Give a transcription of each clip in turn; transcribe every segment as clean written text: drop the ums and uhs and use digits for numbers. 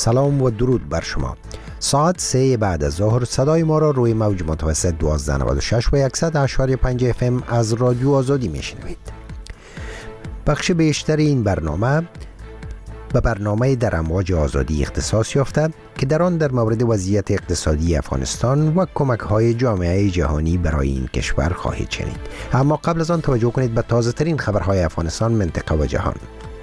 سلام و درود بر شما. ساعت 3 بعد از ظهر صدای ما را روی موج متوسط 1296 و 100.5 FM از رادیو آزادی میشنوید. بخش بیشتر این برنامه به برنامه در امواج آزادی اختصاص یافته که در آن در مورد وضعیت اقتصادی افغانستان و کمک‌های جامعه جهانی برای این کشور خواهید شنید. اما قبل از آن توجه کنید به تازه ترین خبرهای افغانستان، منطقه و جهان.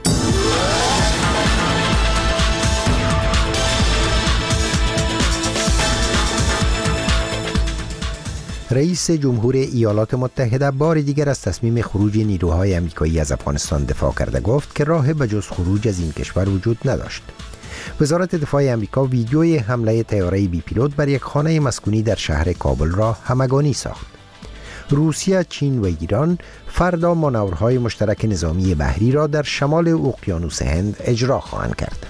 رئیس جمهور ایالات متحده بار دیگر از تصمیم خروج نیروهای آمریکایی از افغانستان دفاع کرده. گفت که راه به جز خروج از این کشور وجود نداشت. وزارت دفاع آمریکا ویدیوی حمله طیاره بی پیلوت بر یک خانه مسکونی در شهر کابل را همگانی ساخت. روسیه، چین و ایران فردا مانورهای مشترک نظامی بحری را در شمال اقیانوس هند اجرا خواهند کرد.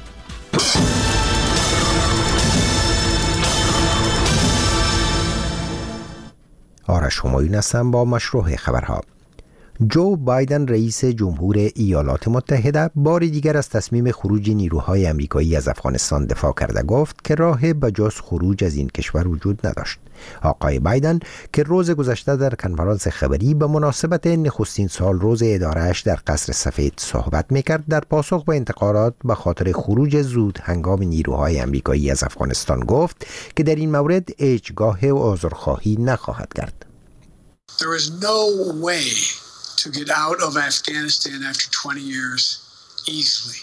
آرش همایون هستم با مشروع خبرها. جو بایدن رئیس جمهور ایالات متحده بار دیگر از تصمیم خروج نیروهای آمریکایی از افغانستان دفاع کرده. گفت که راه به جز خروج از این کشور وجود نداشت. آقای بایدن که روز گذشته در کنفرانس خبری به مناسبت نخستین سال روز اداره‌اش در قصر سفید صحبت میکرد، در پاسخ به انتقادات به خاطر خروج زود هنگام نیروهای آمریکایی از افغانستان گفت که در این مورد هیچگاه عذرخواهی نخواهد کرد. There is no way to get out of Afghanistan after 20 years easily.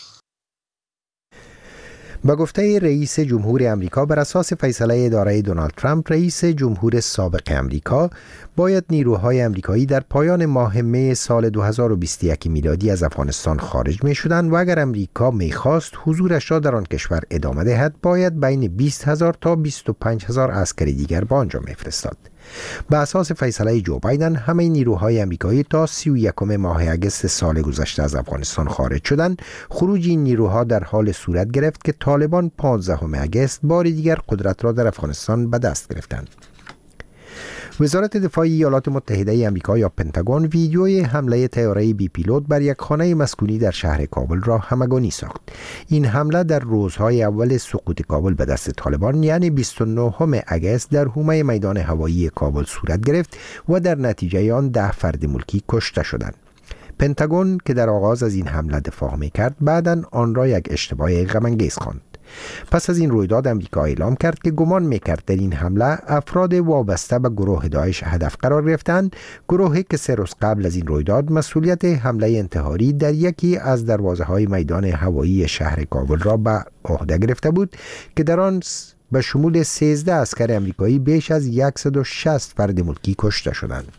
با گفته رئیس جمهور آمریکا بر اساس فیصله اداره دونالد ترامپ، رئیس جمهور سابق آمریکا باید نیروهای آمریکایی در پایان ماه می سال 2021 میلادی از افغانستان خارج می شدند و اگر آمریکا می خواست حضورش را در آن کشور ادامه دهد باید بین 20,000 تا 25,000 عسکر دیگر به آنجا می فرستاد. به اساس فیصله جو بایدن همه نیروهای آمریکایی تا 31 ماه اگست سال گذشته از افغانستان خارج شدند. خروج این نیروها در حال صورت گرفت که طالبان 15 اگست بار دیگر قدرت را در افغانستان به دست گرفتند. وزارت دفاع ایالات متحده آمریکا یا پنتاگون ویدیوی حمله طیاره بی پیلوت بر یک خانه مسکونی در شهر کابل را همگانی ساخت. این حمله در روزهای اول سقوط کابل به دست طالبان یعنی 29 اگست در حومه میدان هوایی کابل صورت گرفت و در نتیجه آن 10 فرد ملکی کشته شدند. پنتاگون که در آغاز از این حمله دفاع می‌کرد بعداً آن را یک اشتباه غم‌انگیز خواند. پس از این رویداد آمریکا اعلام کرد که گمان می‌کرد در این حمله افراد وابسته به گروه داعش هدف قرار گرفتند، گروهی که 3 روز قبل از این رویداد مسئولیت حمله انتحاری در یکی از دروازه‌های میدان هوایی شهر کابل را به عهده گرفته بود که در آن به شمول 13 عسکر آمریکایی بیش از 160 فرد ملکی کشته شدند.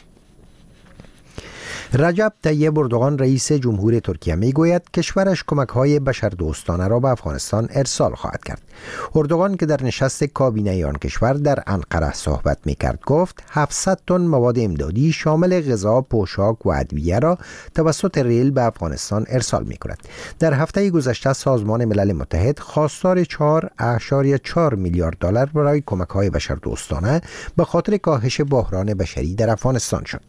رجب طیب اردوغان رئیس جمهور ترکیه میگوید کشورش کمک‌های بشردوستانه را به افغانستان ارسال خواهد کرد. اردوغان که در نشست کابینه آن کشور در انقره صحبت میکرد گفت 700 تن مواد امدادی شامل غذا، پوشاک و ادویه را توسط ریل به افغانستان ارسال میکند. در هفته گذشته سازمان ملل متحد خواستار 4.4 میلیارد دلار برای کمک‌های بشردوستانه به خاطر کاهش بحران بشری در افغانستان شد.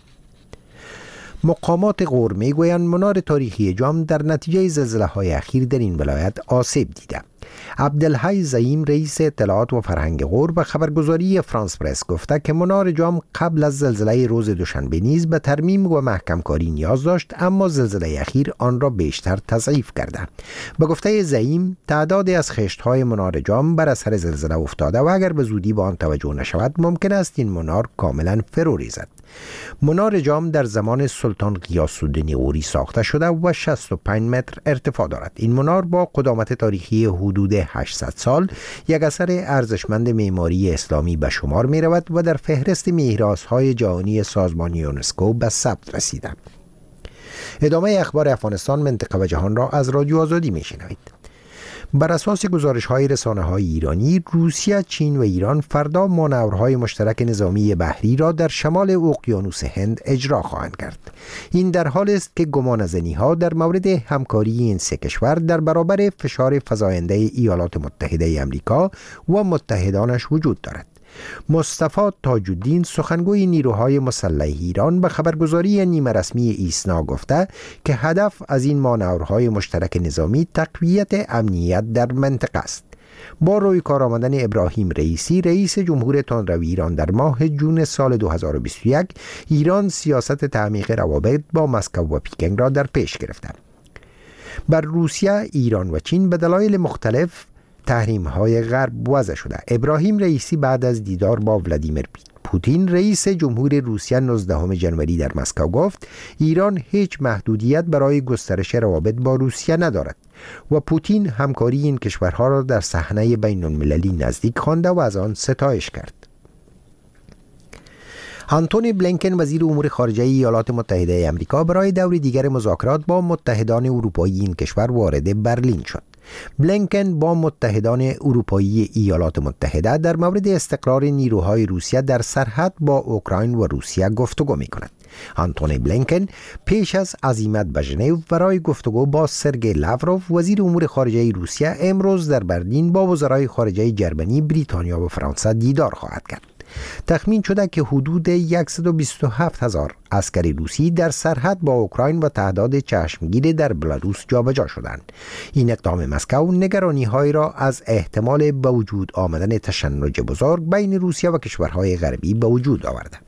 مقامات غور میگویند منار تاریخی جام در نتیجه زلزله‌های اخیر در این ولایت آسیب دیده. عبدالحی زعیم رئیس اطلاعات و فرهنگ غور به خبرگزاری فرانس پرس گفته که منار جام قبل از زلزله روز دوشنبه نیز به ترمیم و محکم کاری نیاز داشت، اما زلزله اخیر آن را بیشتر تضعیف کرده. به گفته زعیم تعدادی از خشت‌های منار جام بر اثر زلزله افتاده و اگر به زودی به آن توجه نشود ممکن است این منار کاملا فرو ریزد. منار جام در زمان سلطان غیاث الدین غوری ساخته شده و 65 متر ارتفاع دارد. این منار با قدامت تاریخی حدود 800 سال یک اثر ارزشمند معماری اسلامی به شمار می رود و در فهرست میراث‌های جهانی سازمان یونسکو به ثبت رسیده. ادامه اخبار افغانستان، منطقه و جهان را از رادیو آزادی می شنوید. بر اساس گزارش‌های رسانه‌های ایرانی، روسیه، چین و ایران فردا مانورهای مشترک نظامی بحری را در شمال اقیانوس هند اجرا خواهند کرد. این در حالی است که گمانه‌زنی‌ها در مورد همکاری این سه کشور در برابر فشار فزاینده ایالات متحده آمریکا و متحدانش وجود دارد. مصطفی تاج الدین سخنگوی نیروهای مسلح ایران به خبرگزاری نیمه رسمی ایسنا گفته که هدف از این مانورهای مشترک نظامی تقویت امنیت در منطقه است. با روی کار آمدن ابراهیم رئیسی رئیس جمهور تندروی ایران در ماه جون سال 2021 ایران سیاست تعمیق روابط با مسکو و پکینگ را در پیش گرفته. بر روسیه، ایران و چین به دلایل مختلف تحریم‌های غرب وضع شده. ابراهیم رئیسی بعد از دیدار با ولادیمیر پوتین رئیس جمهور روسیه 19 ژانویه در مسکو گفت ایران هیچ محدودیت برای گسترش روابط با روسیه ندارد و پوتین همکاری این کشورها را در صحنه بین‌المللی نزدیک خوانده و از آن ستایش کرد. آنتونی بلینکن وزیر امور خارجه ایالات متحده آمریکا برای دور دیگر مذاکرات با متحدان اروپایی این کشور وارد برلین شد. بلینکن با متحدان اروپایی ایالات متحده در مورد استقرار نیروهای روسیه در سرحد با اوکراین و روسیه گفتگو می کند. آنتونی بلینکن پیش از عزیمت به ژنو برای گفتگو با سرگئی لاوروف وزیر امور خارجه روسیه امروز در برلین با وزرای خارجه جرمنی، بریتانیا و فرانسه دیدار خواهد کرد. تخمین شده که حدود 127,000 عسکر روسی در سرحد با اوکراین و تعداد چشمگیر در بلاروس جابجا شدند. این اقدام مسکو نگرانی‌هایی را از احتمال به وجود آمدن تشنج بزرگ بین روسیه و کشورهای غربی به وجود آورده.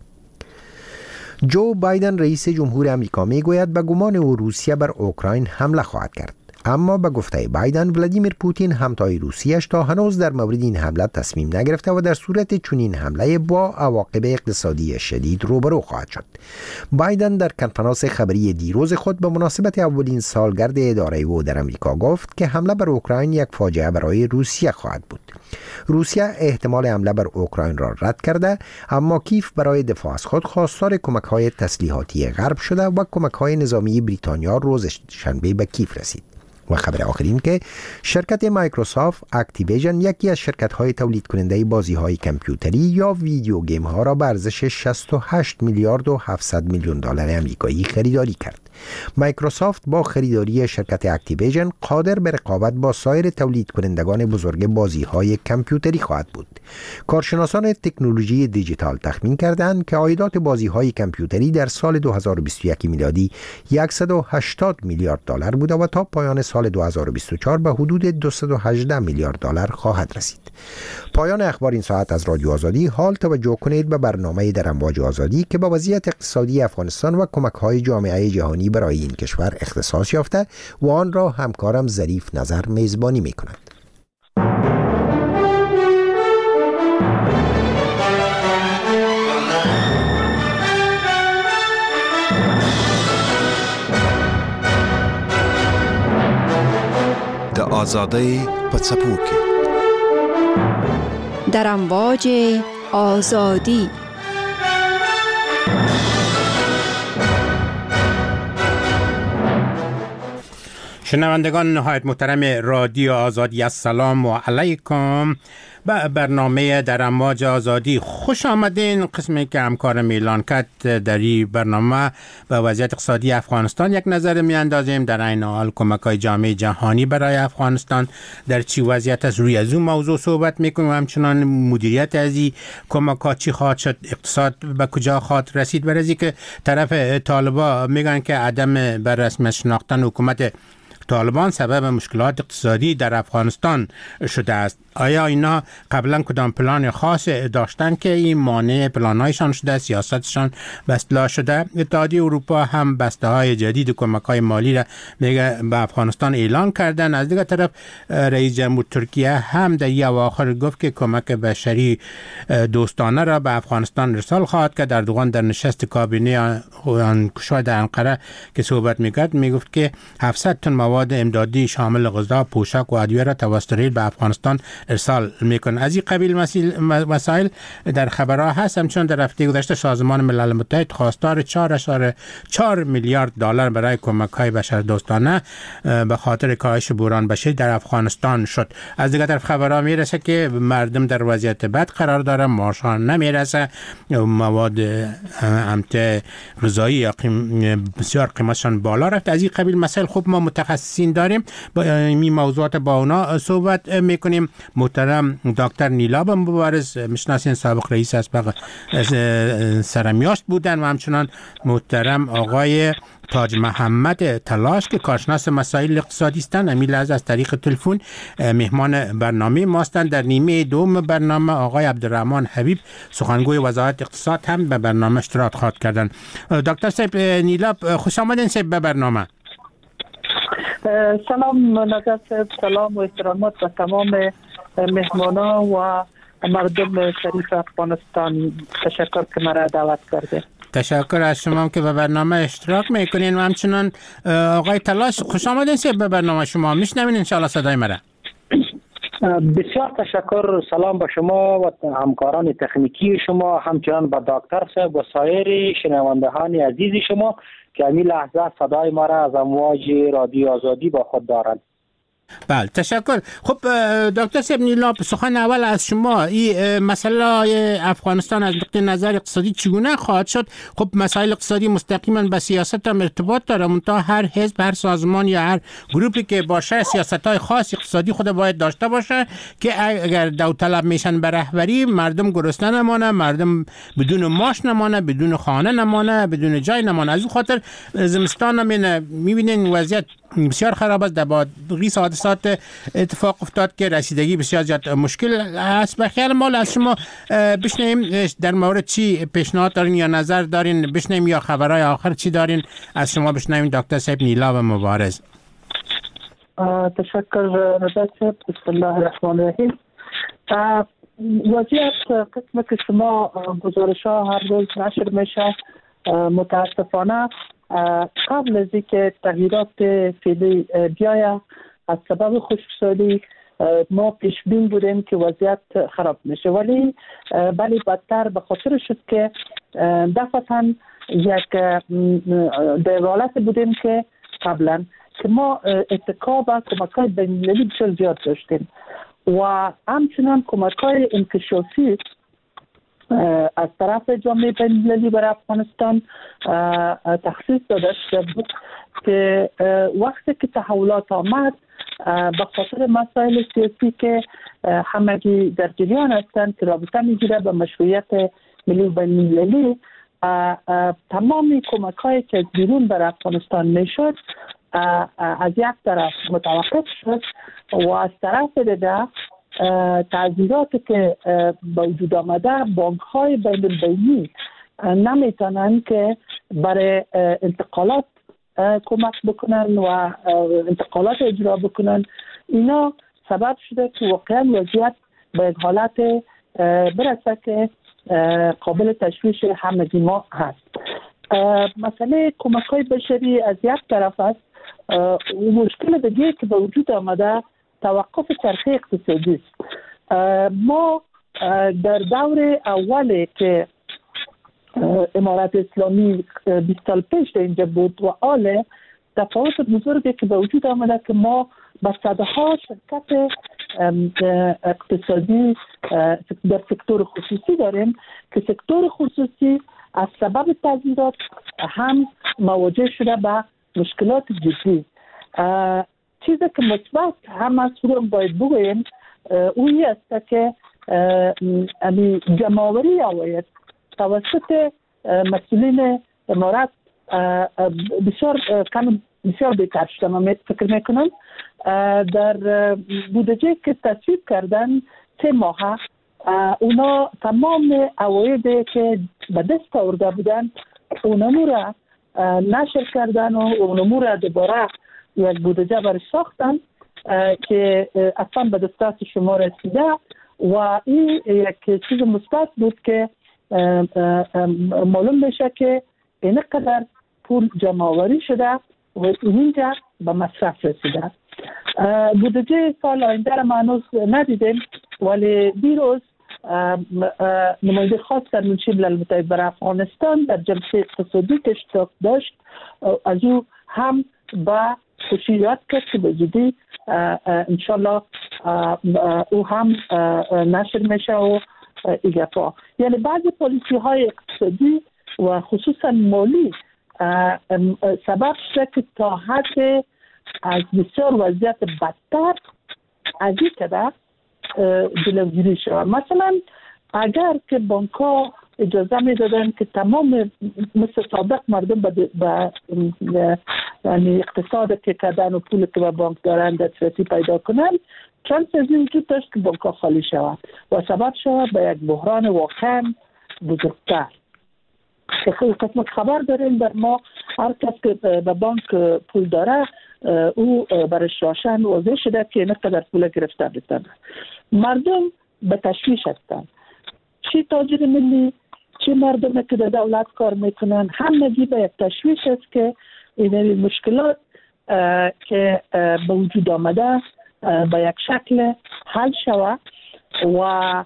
جو بایدن رئیس جمهور آمریکا میگوید به گمان او روسیه بر اوکراین حمله خواهد کرد. اما به گفته بایدن ولادیمیر پوتین همتای روسیه‌اش تا هنوز در مورد این حمله تصمیم نگرفته و در صورت چنین حمله با عواقب اقتصادی شدید روبرو خواهد شد. بایدن در کنفرانس خبری دیروز خود به مناسبت اولین سالگرد اداره او در آمریکا گفت که حمله بر اوکراین یک فاجعه برای روسیه خواهد بود. روسیه احتمال حمله بر اوکراین را رد کرده، اما کیف برای دفاع از خود خواستار کمک‌های تسلیحاتی غرب شده و کمک‌های نظامی بریتانیا روز شنبه به کیف رسید. و خبر آخرین که شرکت مایکروسافت اکتیویژن، یکی از شرکت‌های تولید کننده بازی‌های کامپیوتری یا ویدیو گیم ها را به ارزش 68 میلیارد و 700 میلیون دلار آمریکایی خریداری کرد. مایکروسافت با خریداری شرکت اکتیویژن قادر به رقابت با سایر تولید کنندگان بزرگ بازی‌های کامپیوتری خواهد بود. کارشناسان تکنولوژی دیجیتال تخمین کردند که عایدات بازی‌های کامپیوتری در سال 2021 میلادی 180 میلیارد دلار بود و تا پایان سال 2024 به حدود 218 میلیارد دلار خواهد رسید. پایان اخبار این ساعت از رادیو آزادی. حال توجه کنید به برنامه در امواج آزادی که با وضعیت اقتصادی افغانستان و کمک‌های جامعه جهانی برای این کشور اختصاص یافته و آن را همکارم ظریف نظر میزبانی می‌کند. د آزادۍ په څپو کې در امواج آزادی. شنوندگان نهایت محترم رادیو آزادی، السلام علیکم. به برنامه در امواج آزادی خوش آمدین. قسمی که همکارم اعلان کرد در این برنامه به وضعیت اقتصادی افغانستان یک نظر می اندازیم، در این حال کمک‌های جامعه جهانی برای افغانستان در چی وضعیت است، روی از اون موضوع صحبت میکنیم. همچنان مدیریت از این کمک‌ها چی خواهد شد، اقتصاد به کجا خواهد رسید. برای که طرف طالبان میگن که عدم بر رسمیت شناختن حکومت طالبان سبب مشکلات اقتصادی در افغانستان شده است. آیا اینا قبلا کدام پلان خاص داشتن که این مانع پلان‌هایشان شده، سیاستشان بسته شده؟ اتحادیه اروپا هم بسته‌های جدید کمک‌های مالی را میگه به افغانستان اعلان کردن. از دیگر طرف رئیس جمهور ترکیه هم در این اواخر گفت که کمک بشری دوستانه را به افغانستان ارسال خواهد کرد. اردوغان در نشست کابینه کشور در انقره که صحبت میکرد میگفت که 700 تن مواد امدادی شامل غذا، پوشاک و ادویه را توسط ریل به افغانستان ارسال میکنه. از این قبیل مسائل در خبرها هست. همچنان در هفته گذشته سازمان ملل متحد خواستار 4.4 میلیارد دلار برای کمک‌های بشردوستانه به خاطر کاهش بحران بشری در افغانستان شد. از دیگر طرف خبرها میرسه که مردم در وضعیت بد قرار داره، معاششان نمیرسه، مواد امته غذایی بسیار قیمتشان بالا رفت. از این قبیل مسائل خوب ما متخصصین داریم، با این موضوعات با اونا صحبت میکنیم. محترم دکتر نیلاب مبارز میشناسین، سابق رئیس اسبق سرمیاشت بودن، و همچنان محترم آقای تاج محمد تلاش که کارشناس مسائل اقتصادی هستند. امیل از طریق تلفن مهمان برنامه ماستند. در نیمه دوم برنامه آقای عبدالرحمن حبیب سخنگوی وزارت اقتصاد هم به برنامه اشتراک خواهد کردند. دکتر صاحب نیلاب، خوش آمدین صاحب به برنامه. سلام نجات صاحب، سلام و احترامات به تمام مهمانان و مردم شریف افغانستان. تشکر که مرا دعوت کرده. تشکر از شما که به برنامه اشتراک میکنین، و همچنان آقای تلاش خوش آمدین صاحب به برنامه شما. میشنوین انشاءالله صدای مرا؟ بسیار تشکر. سلام به شما و همکاران تکنیکی شما، همچنان به دکتر صاحب و سایر شنوندگان عزیز شما که این لحظه صدای ما را از امواج رادیو آزادی با خود دارند. بله تشکر. خب دکتر صاحب نیلاب، سخن اول از شما. این مسئله افغانستان از نقطه نظر اقتصادی چگونه خواهد شد؟ خب مسائل اقتصادی مستقیما به سیاست هم ارتباط داره، منتها هر حزب، هر سازمان یا هر گروپی که باشه سیاست‌های خاص اقتصادی خود باید داشته باشه که اگر داوطلب میشن به رهبری، مردم گرسنه نمانه، مردم بدون معاش نمانه، بدون خانه نمانه، بدون جای نمانه. از اون خاطر زمستان هم میبینین وضعیت بسیار خراب است. در باقی حادثات اتفاق افتاد که رسیدگی بسیار زیاد مشکل است. به خیال مال از شما بشنیم در مورد چی پیشنهاد دارین یا نظر دارین بشنیم، یا خبرهای آخر چی دارین از شما بشنیم دکتر صاحب نیلاب مبارز. تشکر نجات صاحب. بسم الله الرحمن الرحیم. وضعیت قسمت که شما گزارش ها هر روز نشر میشه، متاسفانه قبل از اینکه تغییرات فعلی بیاید از سبب خشکسالی ما پیش بین بودیم که وضعیت خراب میشه، ولی بدتر به خاطر شد که دفعتاً یک در حالت بودیم که قبلا که ما اتکا به کمک‌های بین‌المللی بسیار زیاد داشتیم و همچنان کمک‌های انکشافی از طرف جامعه بین‌المللی برای افغانستان تخصیص داده شده بود که وقتی که تحولات آمد به خاطر مسائل سیاسی که همگی در جریان هستند که رابطه میگیره به مشروعیت ملی و بین‌المللی، تمامی کمک‌هایی که از بیرون بر افغانستان میشد از یک طرف متوقف شد و از طرف دیگر تعذیراتی که به وجود آمده بانک‌های بین‌المللی نمیتونن که برای انتقالات کمک بکنن و انتقالات اجرا بکنن. اینا سبب شده که واقعا وضعیت به یک حالت برسه که قابل تشویش همگی ما هست. مسئله کمک‌های بشری از یک طرف است. مشکل دیگه که به وجود آمده توقف چرخه اقتصادی است. ما در دور اولی که امارت اسلامی 20 سال پیش در اینجا بود و آله تفاوت بزرگی که به وجود آمده که ما به صدها شرکت اقتصادی در سکتور خصوصی داریم که سکتور خصوصی از سبب تغییرات هم مواجه شده به مشکلات جدی. چیزی که مثبت هم از رو باید بگوییم اوی است که جمع‌آوری آوید توسط مسئولین امارات بسیار بهتر شده. من فکر میکنم در بودجه که تصویب کردن 3 ماه اونا تمام اوایدی که به دست آورده بودن اونمو را نشر کردن و اونمو را دوباره یک بودجه برای ساختن که اصلا به دسترس شما رسیده و این یک چیز مثبت بود که معلوم بشه که اینقدر پول جمع آوری شده و اینجا به مصرف رسیده. بودجه سال آینده را هنوز ندیدیم، ولی دیروز نماینده خاص در منشی ملل متحد برای افغانستان در جلسه اقتصادی که اشتراک داشت از او هم با خوشی یاد کرد که به زودی انشالله او هم نشر میشه و ایگفا. یعنی بعضی پالیسی های اقتصادی و خصوصا مالی سبب شده که تا حد از بسیار وضعیت بدتر از این کده جلوگیری شود. مثلا اگر که بانک ها اجازه می دادن که تمام مثل سابق مردم به یعنی اقتصاد که کردن و پول که به بانک دارن دسترسی پیدا کنن، چند چیزی وجود داشت که بانک ها خالی شود و سبب شود به یک بحران واقعا بزرگتر. قسمت خبر داریم در ما هر کس که به بانک پول داره او برش روشن واضح شده که نقدر پول گرفته بتونه. مردم به تشویش هستند، چی تاجر ملی چی مردم که در دولت کار میکنن، همگی به یک تشویش است که این مشکلات که به وجود آمده به یک شکل حل شود و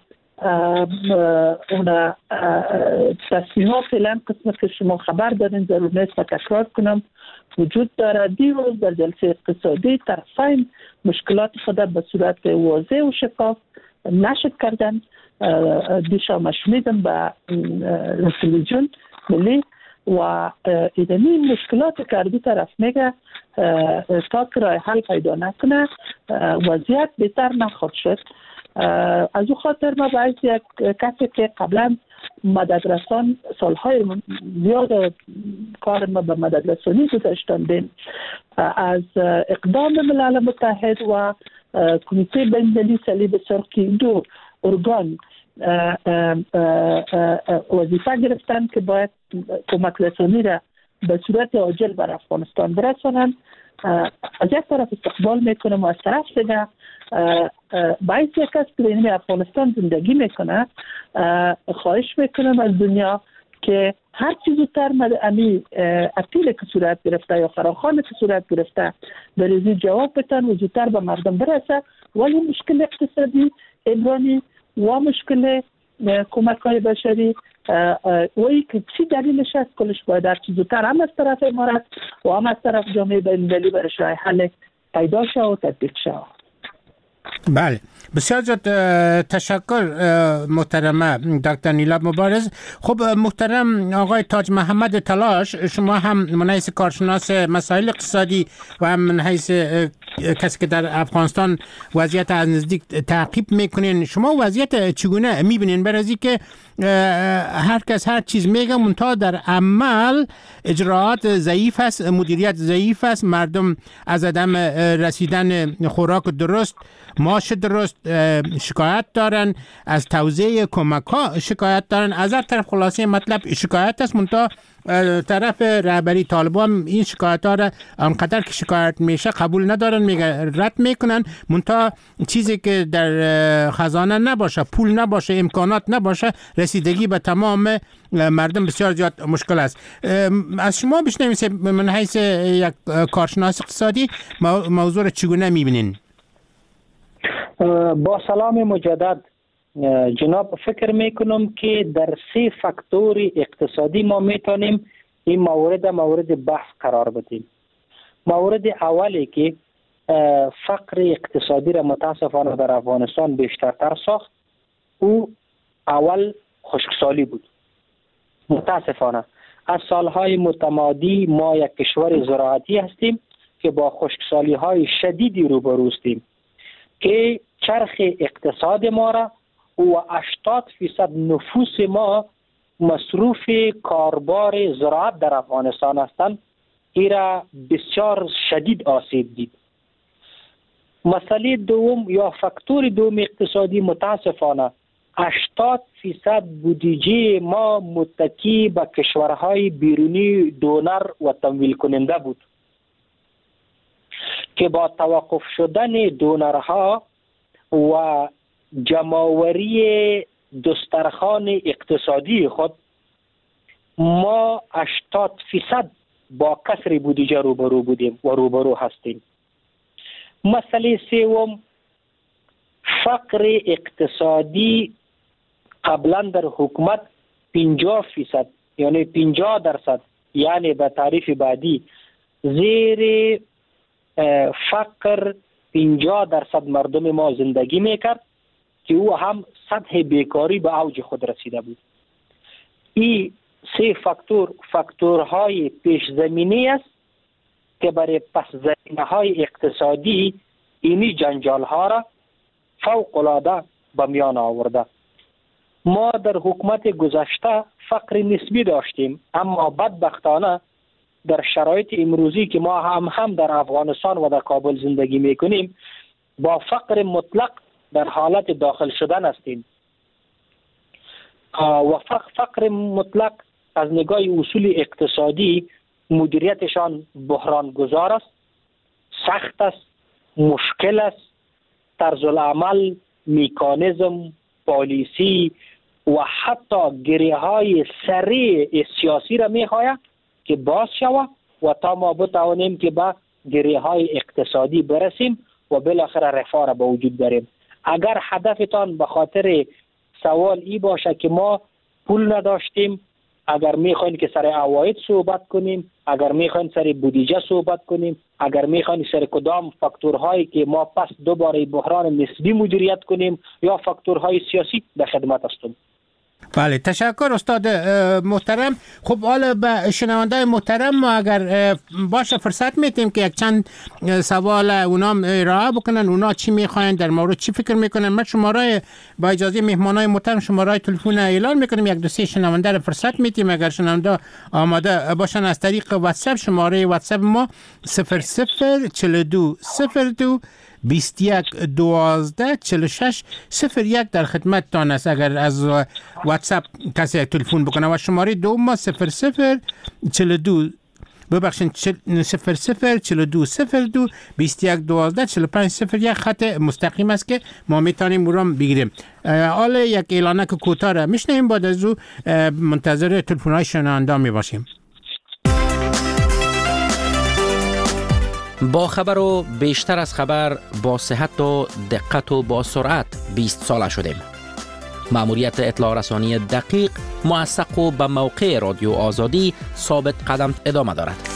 اون تصمیمات فعلا قسمت که شما خبر دارین ضرور نیست و تکرار کنم وجود داره. دیروز در جلسه اقتصادی طرفین مشکلات خود به صورت واضح و شفاف نشر کردن. دیشب شنیدم به تلویزیون ملی و این مشکلات که دو طرف میگه تا که راه حل پیدا نکنه وضعیت بهتر نخواهد شد. از او خاطر ما باید یک کسی که قبلا مددرسان سالهای زیاد کار ما به مددرسانی گذاشتن از اقدام ملل متحد و کمیته بین‌المللی صلیب سرخی دو ارگان وظیفه گرفتن که باید کمک رسانی را به صورت عاجل بر افغانستان برسانند. از یک طرف استقبال میکنم و از طرف دیگه باید یک کس که در افغانستان زندگی میکنه خواهش میکنم از دنیا که هر چیز زودتر اپیل که صورت گرفته یا فراخوان که صورت گرفته در این جواب بتن و زودتر به مردم برسه. ولی مشکل اقتصادی عمرانی و مشکل کمک های بشری و ای که چی دلیلش است کلش باید در چیز زودتر هم از طرف امارات و هم از طرف جامعه بین‌المللی برش راه حل پیدا شد و تطبیق شد. بله، بسیار زیاد تشکر محترمه دکتر نیلا مبارز. خب محترم آقای تاج محمد تلاش، شما هم من حیث کارشناس مسائل اقتصادی و هم من حیث کسی که در افغانستان وضعیت از نزدیک تعقیب میکنین، شما وضعیت چگونه میبینین؟ برای که هر کس هر چیز میگه منتها در عمل اجراعات ضعیف است، مدیریت ضعیف است، مردم از عدم رسیدن خوراک درست، معاش درست شکایت دارن، از توزیع کمک ها شکایت دارن. از هر طرف خلاصه مطلب شکایت است، منتها طرف رهبری طالبان این شکایت ها را آنقدر که شکایت میشه قبول ندارن، میگه رد میکنن. منتها چیزی که در خزانه نباشه، پول نباشه، امکانات نباشه، رسیدگی به تمام مردم بسیار زیاد مشکل است. از شما بشنویم من حیث یک کارشناس اقتصادی موضوع را چگونه میبینین؟ با سلام مجدد جناب، فکر میکنم که در 3 فاکتور اقتصادی ما میتونیم این مورد بحث قرار بدیم. مورد اولی که فقر اقتصادی را متاسفانه در افغانستان بیشترتر ساخت او اول خشکسالی بود. متاسفانه از سالهای متمادی ما یک کشور زراعتی هستیم که با خشکسالی های شدیدی روبرو هستیم که چرخ اقتصاد ما را و 80% نفوس ما مصروف کاربار زراعت در افغانستان هستند. این را بسیار شدید آسیب دید. مسئله دوم یا فاکتور دوم اقتصادی متاسفانه 80% بودجه ما متکی به کشورهای بیرونی دونر و تمویل کننده بود که با توقف شدن دونرها و جمع‌آوری دسترخوان اقتصادی خود ما 80% با کسر بودجه روبرو بودیم و روبرو هستیم. مسئله سوم فقر اقتصادی قبلا در حکومت 50% یعنی 50% یعنی به تعریف بعدی زیر فقر 50% مردم ما زندگی میکرد که او هم سطح بیکاری به اوج خود رسیده بود. این 3 فاکتورهای پیش زمینی است که برای پس زمینه های اقتصادی اینی جنجال ها را فوق العاده به میان آورده. ما در حکومت گذشته فقر نسبی داشتیم، اما بدبختانه در شرایط امروزی که ما هم در افغانستان و در کابل زندگی میکنیم با فقر مطلق در حالت داخل شدن هستیم و فقر مطلق از نگاه اصول اقتصادی مدیریتشان بحران گذار است، سخت است، مشکل است. طرز العمل، میکانیزم، پالیسی و حتی گریه های سریع سیاسی را میخواهد که باز شود و تا ما بتوانیم که به گریه های اقتصادی برسیم و بالاخره رفاه را به وجود داریم. اگر هدفتان به خاطر سوال ای باشه که ما پول نداشتیم، اگر میخواین که سر عواید صحبت کنیم، اگر میخواین سر بودجه صحبت کنیم، اگر میخواین سر کدام فاکتورهایی که ما پس دوباره بحران نسبی مدیریت کنیم یا فاکتورهای سیاسی، به خدمت هستم. بله، تشکر استاد محترم. خب حالا به شنونده محترم ما اگر باشه فرصت میتیم که یک چند سوال اونا ارائه بکنن، اونا چی میخواین، در مورد چی فکر میکنن. من شماره با اجازه مهمانای محترم شماره تلفن اعلان میکنیم، یک دو سه شنونده رو فرصت میتیم اگر شنونده آماده باشن از طریق واتساپ. شماره واتساپ ما 004202 21 12 46 01 در خدمت تان است اگر از واتساپ کسی تلفن بکنه و شماره دوم ما 0042 ببخشید 004202 21 12 45 01 خط مستقیم است که ما میتونیم اون بگیریم. حالا یک اعلانک کوتاه را میشنویم، بعد از او منتظر تلفن‌های شنونده میباشیم. با خبر و بیشتر از خبر، با صحت و دقت و با سرعت 20 ساله شدیم. مأموریت اطلاع رسانی دقیق، موثق و به موقع رادیو آزادی ثابت قدم ادامه دارد.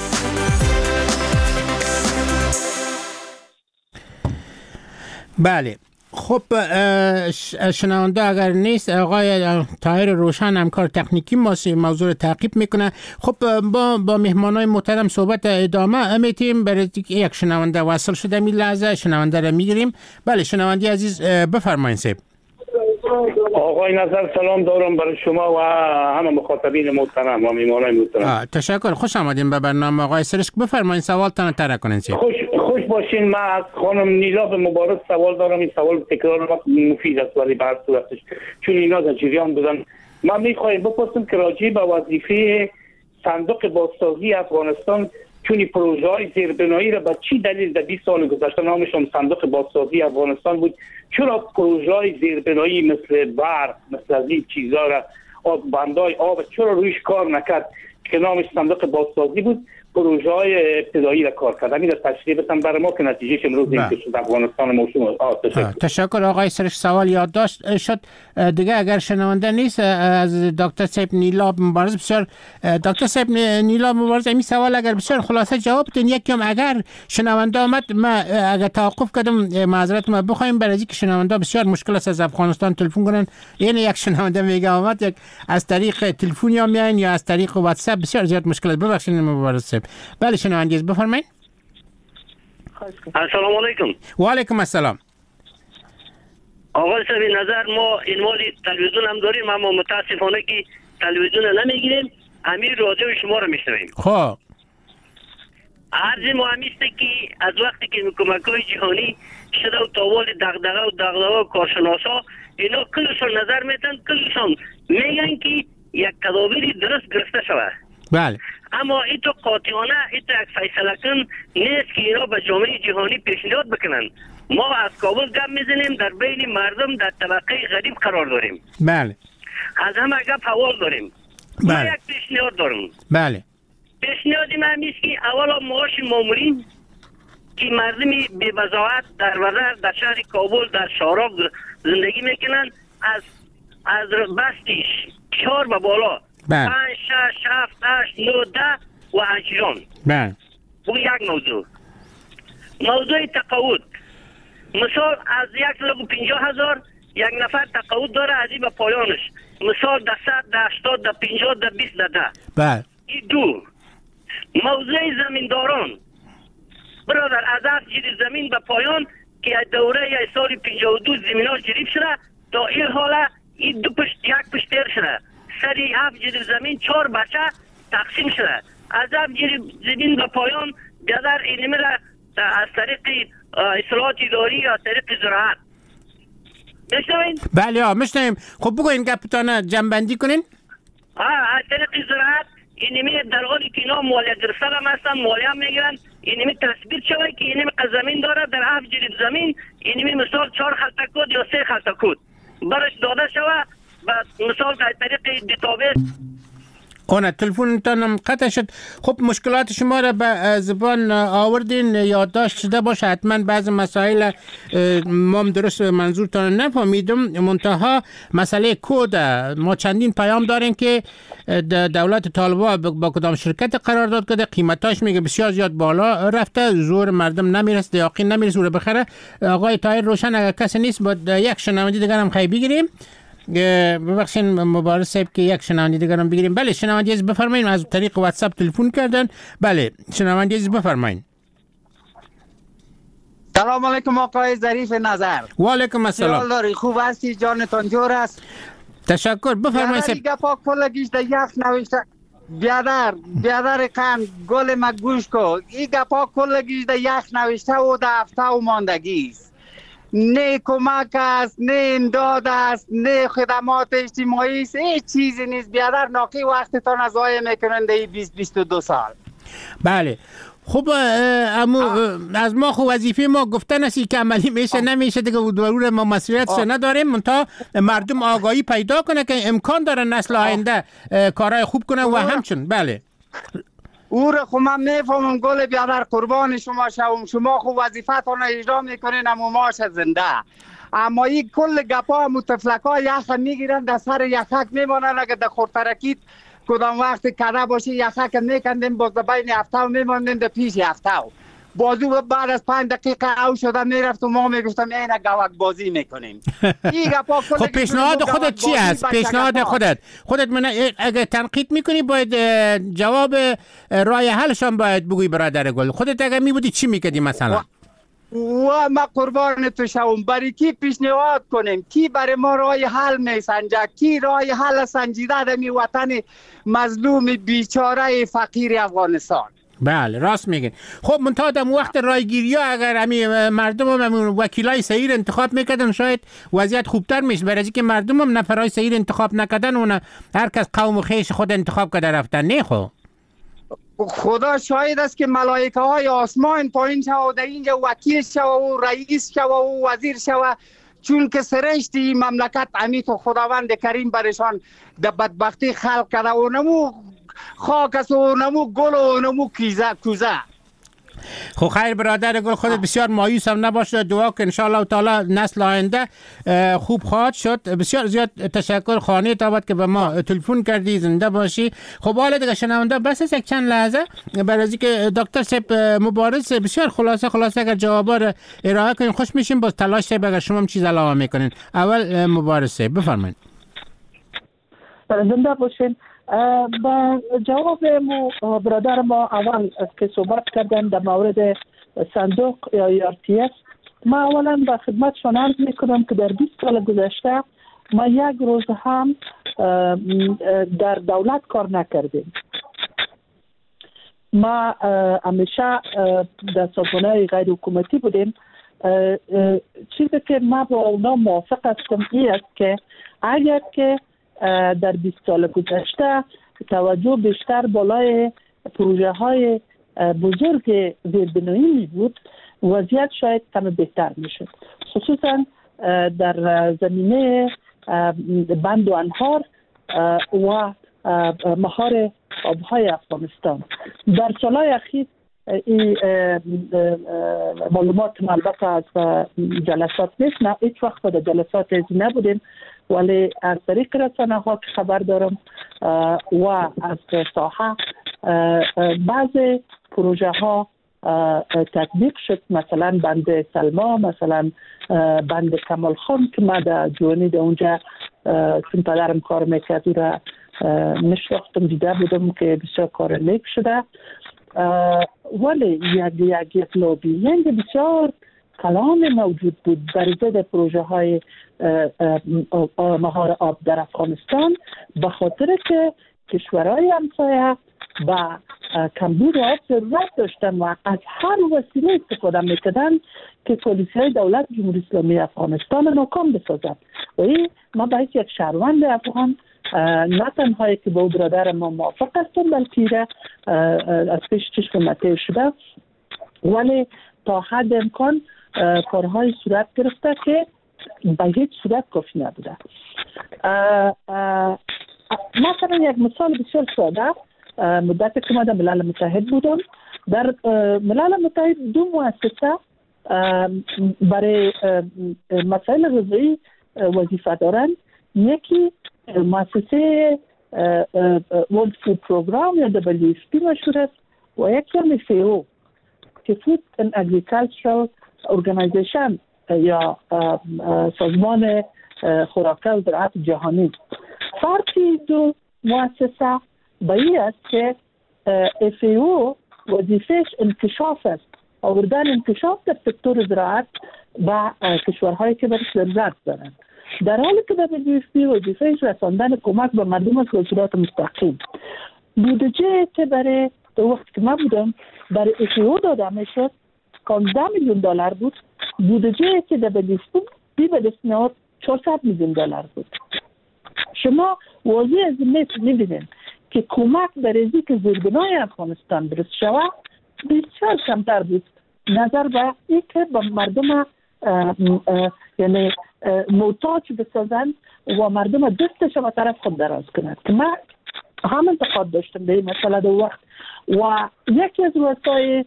بله، خب شنونده اگر نیست، آقای طاهر روشن همکار تکنیکی ما موضوع تعقیب میکنه. خب با مهمانای محترم صحبت ادامه میتیم. برای یک شنونده وصل شده می لحظه شنونده رو میگیریم. بله شنونده عزیز بفرمایید سیب. آقای نظر سلام دارم برای شما و همه مخاطبین محترم و مهمانای محترم. تشکر، خوش آمدین به برنامه آقای سرشک. بفرمایید سوالتان طرح کنین سیب. خوش باشین. من از خانم نیلاب مبارک سوال دارم. این سوال تکرار مفید است ولی به هر صورتش چون اینا در جریان بودن من میخوایم بپرسم که راجع به وظیفه صندوق بازسازی افغانستان، چون پروژه های زیربنایی را به چی دلیل در 20 سال گذشته نامشون صندوق بازسازی افغانستان بود، چرا پروژه های زیربنایی مثل برق مثل از این چیزا را بندای آب چرا رویش کار نکرد که نامش صندوق بازسازی بود، پروژه های ابتدایی را کار کرد. همین را تشریح بدم برای ما که نتیجهش امروز این که شد افغانستان موشون. تشکر آقای سرش. سوال یادداشت شد دیگه. اگر شنونده نیست از دکتر صاحب نیلاب مبارز، بسیار دکتر صاحب نیلاب مبارز این سوال اگر بسیار خلاصه جواب بدین. یکم اگر شنونده آمد ما اگر توقف کردم معذرت ما بخوایم برای اینکه شنونده بسیار مشکل است از افغانستان تلفن کنن. یعنی یک شنونده میگه آمد یک از طریق تلفن یا میاین یا از طریق واتساپ بسیار زیاد مشکل است. ببخشید مبارز. بله شنونده عزیز بفرمایید. السلام علیکم. و علیکم السلام. آقای صاحب نظر ما این مالی تلویزیون هم داریم اما متاسفانه که تلویزیون نمیگیریم، همین رادیو شما رو میشنویم. خب عرض ما همیسته که از وقتی که کمک‌های جهانی شده و تاوال دغدغه و کارشناسا اینا کلشون نظر میدن، کلشون میگن که یک تدابیر درست گرفته شود. بله. اما ایتو قاطعانه ایتو یک فیصله کن نیست که اینا به جامعه جهانی پیشنهاد بکنن. ما از کابل گپ میزنیم، در بین مردم در طبقه غریب قرار داریم. بله. از همه گپ حوال داریم. بله. ما یک پیشنهاد دارم. بله. پیشنهادی من میست که اولا معاش مامورین که مردمی بی وضاحت در وزر در شهر کابل در شارع زندگی میکنن از بستیش 4 به بالا 5 6 7 8 9 10 و اجران. بله. بو یک موضوع تقاعد. مثال از 1,50,000 یک نفر تقاعد داره از این به پایانش. مثال در 100 در 80 در 50 در 20 در 10. بله. این دو. موضوع زمینداران برادر از جدید زمین به پایان که دوره سال 52 زمین‌ها جریب شده تا این حالا این یک پشتر شده سری 7 جریب زمین 4 بچه تقسیم شده از 7 جریب زمین به پایان بیادر اینمی را از طریق اصلاحات اداری یا طریق زراعت میشنوین؟ بله میشنویم. خب بگوین گپتان جنبندی کنین. از طریق زراعت اینمی در حالی که اینا مالیه گرفتن هم هستن مالیه هم میگیرن اینمی تصویر شوه که اینمی زمین داره در 7 جریب زمین اینمی مثال 4 خط کود یا 3 خط کود برش داده شوه مثال در طریق دیتابیس. اون تلفنتانم قطع شد. خب مشکلات شما را به زبان آوردین، یادداشت شده باشه. حتما بعض مسائل ما درست منظورتان نفهمیدم. منتها مسئله کد ما چندین پیام داریم که دولت طالبان با کدام شرکت قرارداد کرده، قیمتاش میگه بسیار زیاد بالا رفته، زور مردم نمیرسه، یقین نمیرسه او رو بخره. آقای طاهر روشن اگر کسی نیست با یک شنونده دیگر هم خیلی بگیریم. ببخشید مبارز صاحب که یک شنونده دیگر هم بگیریم. بله شنونده عزیز بفرمایید، از طریق واتساپ تلفن کردن. بله شنونده عزیز بفرمایید. سلام علیکم آقای ظریف نظر. و علیکم السلام. خوب هستی؟ جانتان جور است؟ تشکر. بفرمایید. دیگه پاک کلگیش در یک نوشته بیادر قند گل ما گوش کو. این گپا کلگیش در یک نوشته و در هفته و ماندگی است. نه کمک است، نه امداد است، نه خدمات اجتماعی است، هیچ چیزی نیست. بیادر ناقی وقتتان از ضایع میکنن در 20-22 سال. بله خب از ما خب وظیفه ما گفتن است که عملی میشه نمیشه دیگه ضرور ما مسئولیتش نداریم. تا مردم آگاهی پیدا کنه که امکان داره نسل آینده کارهای خوب کنه و همچنین. بله او را خب من میفهمم گل بیادر قربان شما شوم. شما خب وظیفتان اجرا میکنین اما ماش زنده. اما این کل گپا متفلکا یخ میگیرن در سر یخک میمانن. اگر در خورترکیت کدام وقت کده باشه یخک میکندیم باز بین هفته و میماندیم در پیش هفته بازو بعد از 5 دقیقه او شده میرفت و ما میگفتم اینه گوک بازی میکنیم. خب پیشنهاد خودت چی است؟ پیشنهاد خودت من اگه تنقید میکنی باید جواب رای حلشان باید بگوی برادر گل. خودت اگه میبودی چی میکردی مثلا؟ و ما قربان تو شوم. برای کی پیشنهاد کنیم؟ کی برای ما رای حل میسنجه؟ کی رای حل سنجیده در می وطن مظلوم بیچاره فقیر افغانستان؟ بله راست میگن. خب منتها در وقت رایگیری ها اگر مردم هم وکیلای صحیح انتخاب میکردن شاید وضعیت خوبتر میشه. برای اینکه مردم هم نفرای صحیح انتخاب نکردن اون هر کس قوم و خیش خود انتخاب کرده رفتن. نه خدا شاید است که ملائکه های آسمان پایین شو و در اینجا وکیل شو و رئیس شو و وزیر شو، چون که سرشتی مملکت امیت و خداوند کریم برشان در بدبختی خلق کرده و نمو خاک است و نمو گل و نمو کوزه. خب خیر برادر گل، خودت بسیار مایوس هم نباشه. دعا که انشاءالله تعالی نسل آینده خوب خواهد شد. بسیار زیاد تشکر خانه تابت که به ما تلفن کردی. زنده باشی. خب حالا دیگه شنونده بس است یک چند لحظه برای اینکه دکتر صاحب مبارز بسیار خلاصه اگر جوابا رو ارائه کنین خوش میشیم. باز تلاش صاحب اگر شما هم چیز علاوه میکنین. اول مبارز صاحب بفرمایید. زنده باشین. با جواب برادر ما اول که صحبت کردن در مورد صندوق یا ERTS، ما اولا با خدمتشان عرض میکنم که در 20 سال گذشته ما یک روز هم در دولت کار نکردیم. ما همیشه در سازمان‌های غیر حکومتی بودیم. چیزی که ما با اونا موافق هستم این است که اگر که در 20 سال گذشته توجه بیشتر بالای پروژه های بزرگ زیربنایی می بود، وضعیت شاید کم بهتر می شد، خصوصا در زمینه بند و انهار و مهار آبهای افغانستان. در سالهای اخیر این معلومات البته از جلسات نیست، نه هیچ وقت در جلسات ازی نبودیم، ولی از طریق رسانه ها که خبر دارم و از ساحه بعض پروژه ها تطبیق شد. مثلا بند سلما، مثلا بند کمال خان که ما در جوانی در اونجا چون پدرم کار میکرد او را نشناختم، دیده بودم که بسیار کار نیک شده. ولی یک لابی یعنی بسیار کلام موجود بود در ضد پروژه های مهار آب در افغانستان، به خاطر که کشورهای همسایه و کمبود آب ضرورت داشتن و از هر وسیله استفاده میکردن که پالیسی‌های دولت جمهوری اسلامی افغانستان ناکام بسازد. و این ما باید یک شهروند افغان نه تنهایی که با برادر ما موافق هستم، بلکه از پیش چشم مطیع شده، ولی تا حد امکان کارهای صورت گرفته که به هیچ صورت کافی نبوده. مثلا یک مثال بسیار ساده، مدت که ما در ملل متحد بودم، در ملل متحد دو مؤسسه برای مسائل غذایی وظیفه دارند. یکی مؤسسه World Food Program یا WFP مشهور است و یکی هم FAO که Food and Agricultural Organization یا سازمان خوراک و زراعت جهانی. فرقی دو مؤسسه به این است که FAO وظیفهش انکشاف است، آوردن انکشاف در سکتور زراعت و کشورهایی که برش ضرورت دارند، در حالی که WFP وظیفهش رساندن کمک به مردم است به صورت مستقیم. بودجه که برای وقت که ما بودم برای FAO داده میشد $15 میلیون بود، بودجه که WFP به دست می‌آورد $400 میلیون بود. شما واضح از این می‌بینید که کمک برای که زیربنای افغانستان درست شود بسیار کمتر بود نظر به این که به مردم یعنی محتاج بسازند و مردم دستش به طرف خود دراز کنند که من هم انتقاد داشتم به این مسئله دو وقت. و یکی از رؤسای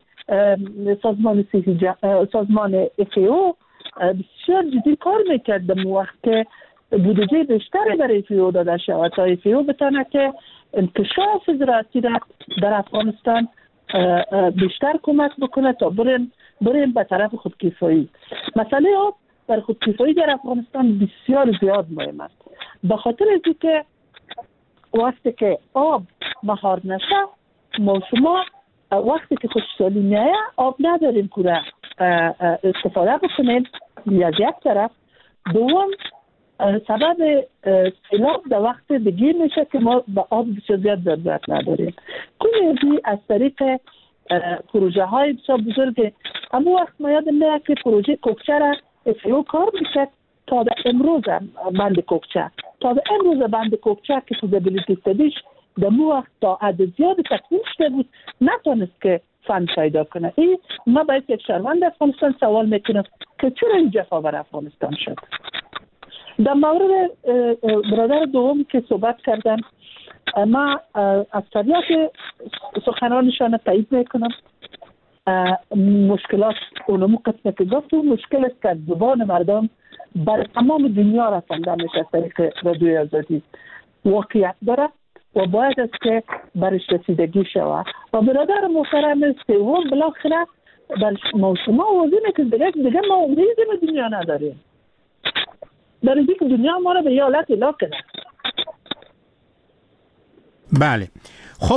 سازمان FAO بسیار جدی کار میکرد در وقت که بودجه بیشتری برای FAO داده شود تا FAO بتونه که انکشاف زراعتی را در افغانستان بیشتر کمک بکنه تا بریم به طرف خودکفایی. مسئله آب در خودکفایی در افغانستان بسیار زیاد مهم است، به خاطر اینکه وقتی که آب مهار نشه ما شما وقتی که خشکسالی میایه آب نداریم که استفاده بکنیم از یک طرف. دوم سبب سیلاب در وقت دیگه میشه که ما به آب بسیار زیاد ضرورت نداریم. کلی از طریق پروژه های بسیار بزرگ اما وقت ما یادم میاد که پروژه کوکچه را FAO کار میکرد تا به امروز بند کوکچه که فیزیبیلیتی استادیش در مو وقت تا عدد زیاد تکمیل شده بود نتونست که فند پیدا کنه. این ما باید یک شهروند افغانستان سوال میکنم که چرا این جفا بر افغانستان شد. در مورد برادر دوم که صحبت کردن ما از طریق سخنانشان تایید میکنم. مشکلات اونمو قسمه که گفت مشکل است که زبان مردم بر تمام دنیا رسانده میشه از طریق رادیوی آزادی واقعیت داره و باید است که برش رسیدگی شود. و برادر محترم سوم بالاخره بر شما واضح میکنه دیگه ما امیدی به دنیا نداریم، در اینکه دنیا ما رو به یه حالت اله کنه. بله خب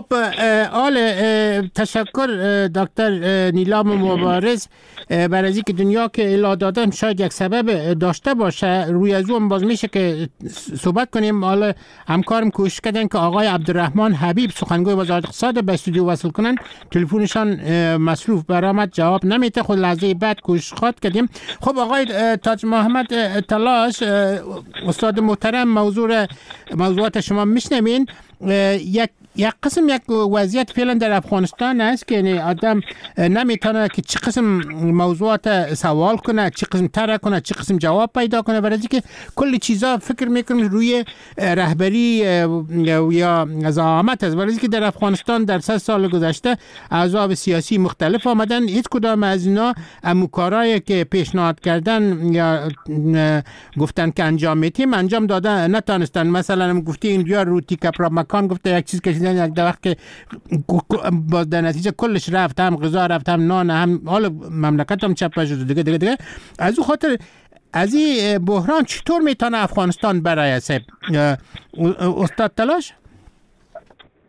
تشکر دکتر نیلام مبارز برای اینکه دنیا که اله دادن شاید یک سبب داشته باشه. روی از اون باز میشه که صحبت کنیم. حالا همکارم کوشش کردن که آقای عبدالرحمن حبیب سخنگوی وزارت اقتصاد به استودیو وصل کنن، تلفنشان مصروف برآمد جواب نمیده. خود لحظه بعد کوشش خواد کردیم. خب آقای تاج محمد تلاش استاد محترم موضوعات شما میشنوین. یک قسم وضعیت فعلا در افغانستان است که یعنی آدم نمیتونه که چه قسم موضوعات سوال کنه، چه قسم طرح کنه، چه قسم جواب پیدا کنه، برای اینکه کلی چیزا فکر میکنه روی رهبری یا زعامت است. برای اینکه در افغانستان در 3 سال گذشته احزاب سیاسی مختلف آمدن، هیچ کدام از اینا کارهایی که پیشنهاد کردن یا گفتن که انجام میتیم انجام دادن نتونستن. مثلا گفته این بیا رو تیکا مکان گفته یک چیز که یک وقت که باز در نتیجه کلش رفت، هم غذا رفت، هم نان، هم حال مملکت هم چپه شد دیگه. از اون خاطر از این بحران چطور میتونه افغانستان برای استاد تلاش؟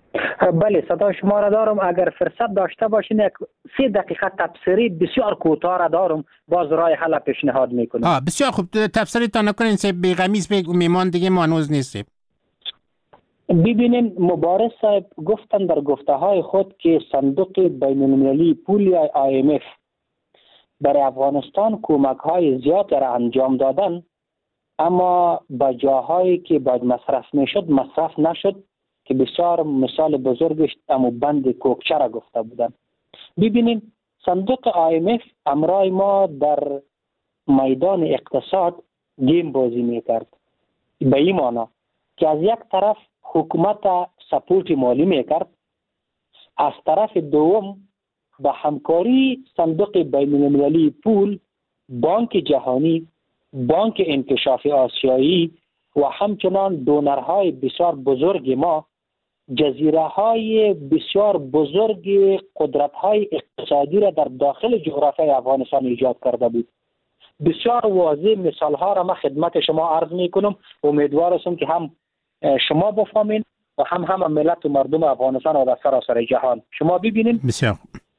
بله صدا شما را دارم. اگر فرصت داشته باشین یک 3 دقیقه تبصری بسیار کوتاه را دارم، باز راه حل پیشنهاد میکنم. بسیار خوب، تبصری تا نکنین سه بیغمیز بگو، میمان دیگه مانوز نیستیم. ببینین مبارز صاحب گفتن در گفته های خود که صندوق بین المللی پول یا IMF برای افغانستان کمک های زیاد را انجام دادن، اما با جاهایی که باید مصرف میشد مصرف نشد، که بسیار مثال بزرگش امو بند کوکچه را گفته بودن. ببینین صندوق IMF امرای ما در میدان اقتصاد گیم بازی میکرد، به این معنا که از یک طرف حکومت سپورت مالی میکرد، از طرف دوم به همکاری صندوق بین المللی پول، بانک جهانی، بانک انکشاف آسیایی و همچنان دونرهای بسیار بزرگ ما جزیره های بسیار بزرگ قدرت های اقتصادی را در داخل جغرافیای افغانستان ایجاد کرده بود. بسیار واضح مثال ها را من خدمت شما عرض می کنم، امیدوار هستم که هم شما بفهمین و هم ملت و مردم افغانستان و در سراسر جهان. شما ببینید بسیار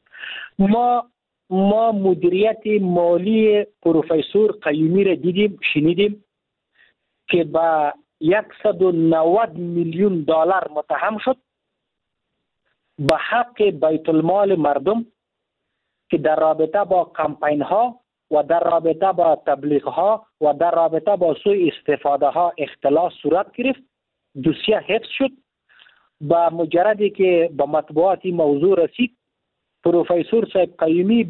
ما مدیریت مالی پروفسور قیومی را دیدیم، شنیدیم که با 190 میلیون دلار متهم شد به حق بیت المال مردم که در رابطه با کمپین ها و در رابطه با تبلیغ ها و در رابطه با سوء استفاده ها اختلاس صورت گرفت. دوسیه حفظ شد. با مجردی که با مطبوعات موضوع رسید، پروفسور صاحب قیومی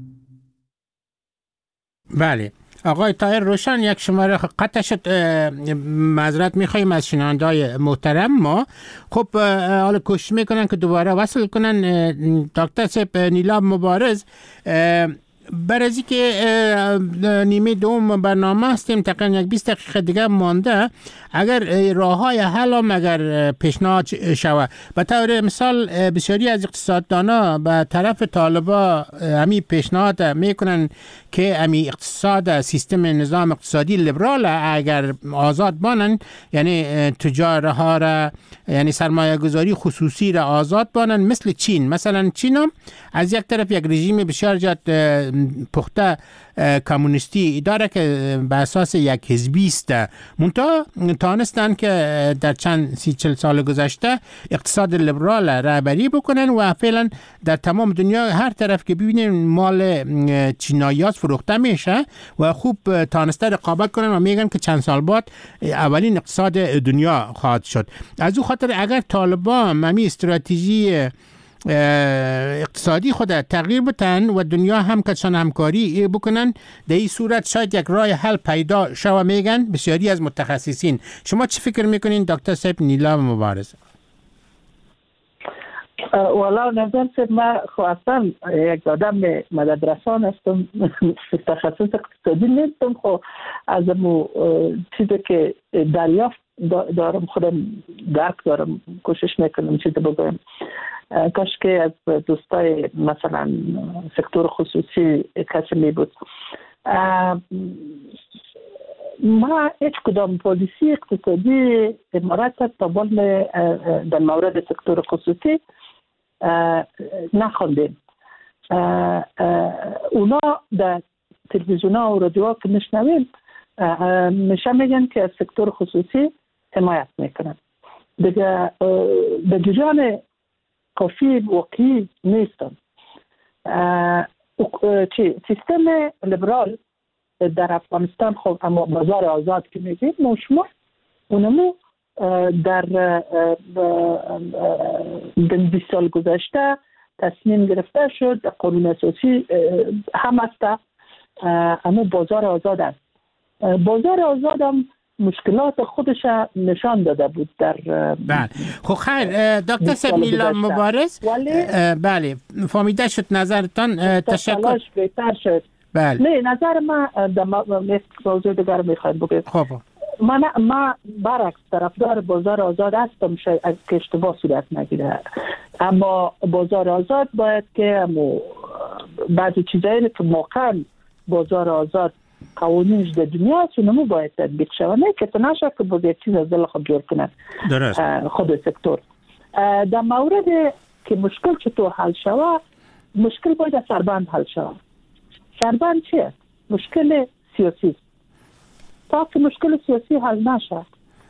بله آقای طاهر روشن، یک شماره قطع شد، معذرت میخوایم از شنونده‌های محترم ما. خب حالا کوشش میکنن که دوباره وصل کنن. دکتر صاحب نیلا مبارز، برای که نیمه دوم برنامه هستیم، تقریبا یک 20 دقیقه دیگه مانده، اگر راه های حل هم اگر پیشنهاد شود، به طور مثال بسیاری از اقتصاددانا به طرف طالبا همی پیشنهاد میکنن که همی اقتصاد سیستم نظام اقتصادی لیبرال اگر آزاد بانن، یعنی تجاره ها را، یعنی سرمایه گذاری خصوصی را آزاد بانن، مثل چین. مثلا چین هم از یک طرف یک رژیم بسیار جد پخته کمونیستی داره که به اساس یک حزبی است، منتها تانستن که در چند 30-40 سال گذشته اقتصاد لیبرال رهبری بکنن و فعلا در تمام دنیا هر طرف که ببینیم مال چینایی‌ها فروخته میشه و خوب تانسته رقابت کنن و میگن که چند سال بعد اولین اقتصاد دنیا خواهد شد. از او خاطر اگر طالبان همی استراتژی اقتصادی خود تغییر بتن و دنیا هم کسان همکاری بکنن، در این صورت شاید یک راه حل پیدا شوه، میگن بسیاری از متخصصین. شما چی فکر میکنین دکتر صاحب نیلا مبارز؟ والا نظر صاحب من خواستم یک آدم مددرسان هستم، تخصص اقتصادی نیستم، خب از امو چیزی که دریافت دارم خودم درک دارم کوشش میکنم چیزی بگویم. کاش که از دوستای مثلا سکتور خصوصی کسی می بود. ما هیچ کدام پالیسی اقتصادی امارات طبال در مورد سکتور خصوصی نخوندیم. اونا در تلویزیون ها و رادیو که میشنویم میشه میگن که از سکتور خصوصی حمایت میکنن. دیگه در جریان کافی واقعی نیستن. سیستم لیبرال در افغانستان خب اما بازار آزاد که میگیم مشمول اونمو در 20 سال گذشته تصمیم گرفته شد، قانون اساسی هم است، اما بازار آزاد است. بازار آزاد هم مشکلات خودش نشان داده بود در بله. خب خیر دکتر صاحب نیلا مبارز، بله فهمیده شد نظرتان، تشکر. بهتر شد. بله. نه نظر من در موضوع دیگر میخواید بگم. خب من برعکس طرفدار بازار آزاد هستم، شاید که اشتباه صورت نگیره، اما بازار آزاد باید که بعضی چیزایی که موقعا بازار آزاد قوانینش در دنیا هست اونمو باید تطبیق شود، نه که تو نشه که باید یک چیز از دل خود جور کنه خود سکتور. در مورد که مشکل چطور حل شود، مشکل باید از سربند حل شود. سربند چیه؟ مشکل سیاسی. تا که مشکل سیاسی حل نشه،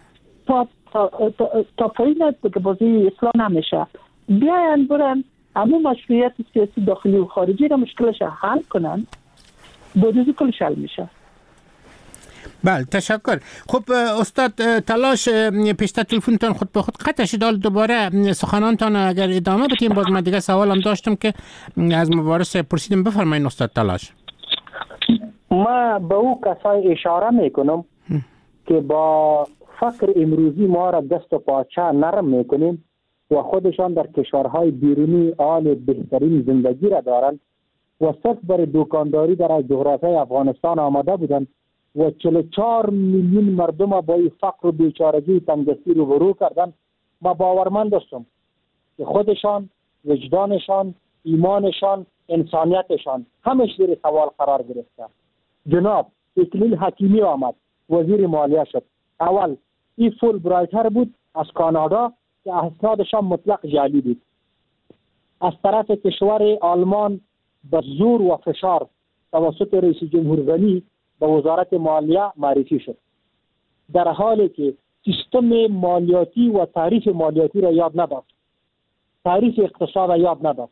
تا پایین که بازی اصلاح نمیشه، بیاین برن همون مشروعیت سیاسی داخلی و خارجی را مشکلش حل کنن، بودوزی کلش حل میشه. بله تشکر. خب استاد تلاش پیشتر تلفنتان خود به خود قطع شد. دوباره سخنانتان اگر ادامه بدیم، باز من دیگه سوالم داشتم که از مبارز پرسیدم. بفرمایید استاد تلاش. ما به او کسای اشاره میکنم که با فقر امروزی ما را دست و پاچه نرم میکنیم و خودشان در کشورهای بیرونی حال بهترین زندگی را دارند و صرف برای دکانداری در جغرافیای افغانستان آمده بودند و 44 میلیون مردم با این فقر و بیچارگی تنگدستی روبرو کردن. ما باورمند هستم که خودشان، وجدانشان، ایمانشان، انسانیتشان همش زیر سوال قرار گرفته. جناب اکلیل حکیمی آمد، وزیر مالیه شد. اول این فول برایتر بود از کانادا که اسنادشان مطلق جعلی بود. از طرف کشور آلمان به زور و فشار توسط رئیس جمهور غنی به وزارت مالیه معرفی شد، در حالی که سیستم مالیاتی و تعریف مالیاتی را یاد نداد، تعریف اقتصاد را یاد نداد.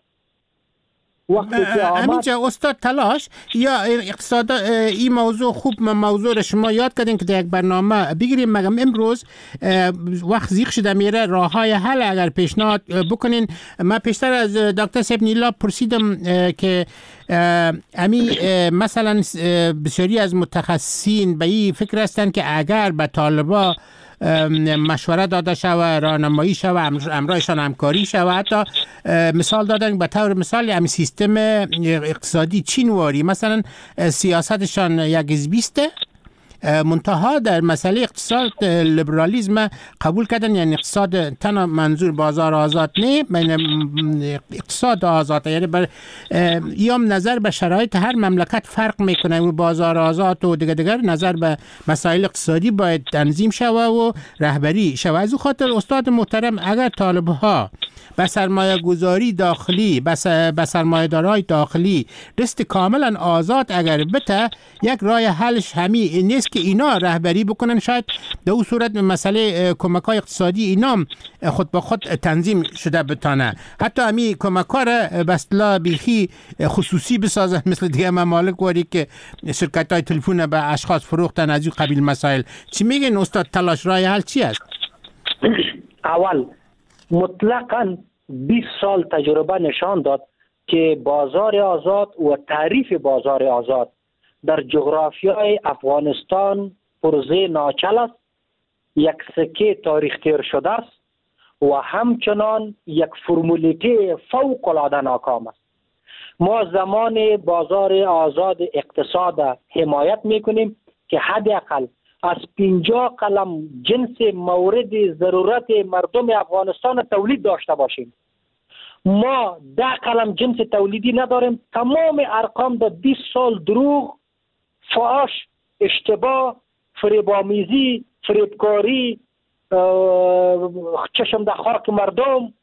همینجا استاد تلاش یا اقتصاد این موضوع خوب موضوع را شما یاد کردین که در یک برنامه بگیریم. مگم امروز وقت زیق شده میره، راه های حل اگر پیشنهاد بکنین. من پیشتر از دکتر صاحب نیلا پرسیدم که مثلا بسیاری از متخصصین به این فکر هستند که اگر به طالبا مشوره داده شوه، راهنمایی شوه، امرایشان همکاری شوه، حتی مثال دادن به طور مثال همین سیستم اقتصادی چینواری مثلا سیاستشان یک حزبیسته، منتها در مسئله اقتصاد لیبرالیسم قبول کردن، یعنی اقتصاد تنها منظور بازار آزاد نه، اقتصاد آزاد، یعنی بر ایام نظر به شرایط هر مملکت فرق میکنه و بازار آزاد و دیگر نظر به مسائل اقتصادی باید تنظیم شوه و رهبری شوه. از او خاطر استاد محترم اگر طالب ها به سرمایه گذاری داخلی، به سرمایه دارای داخلی دست کاملا آزاد اگر بته، یک راه حلش همین نیست که اینا رهبری بکنن. شاید در اون صورت مسئله کمک های اقتصادی اینا خود به خود تنظیم شده بتانه، حتی همین کمک ها را به اصطلاح بیخی خصوصی بسازن، مثل دیگه ممالک واری که شرکت های تلفن به اشخاص فروختن، از این قبیل مسائل. چی میگن استاد تلاش؟ راه حل چی است؟ اول مطلقاً 20 سال تجربه نشان داد که بازار آزاد و تعریف بازار آزاد در جغرافیای افغانستان پرزه ناچل است، یک سکه تاریخ تیر شده است و همچنان یک فرمولیته فوق العاده ناکام است. ما زمان بازار آزاد اقتصاد حمایت میکنیم که حداقل از 50 قلم جنس مورد ضرورت مردم افغانستان تولید داشته باشیم. ما 10 قلم جنس تولیدی نداریم. تمام ارقام در 20 سال دروغ، فحش، اشتباه، فریب‌آمیزی، فریبکاری، چشم در خاک مردم،